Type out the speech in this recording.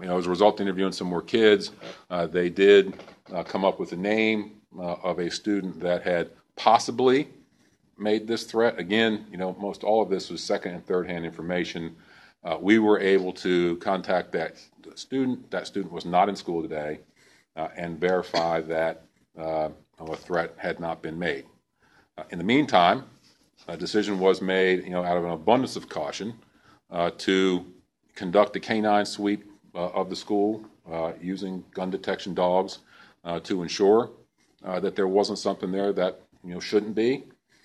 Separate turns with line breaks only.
as a result of interviewing some more kids, they did come up with the name of a student that had possibly made this threat. Again, most all of this was second and third hand information. We were able to contact that student. That student was not in school today, and verify that a threat had not been made. In the meantime, a decision was made, out of an abundance of caution, to conduct a canine sweep of the school using gun detection dogs to ensure that there wasn't something there that shouldn't be.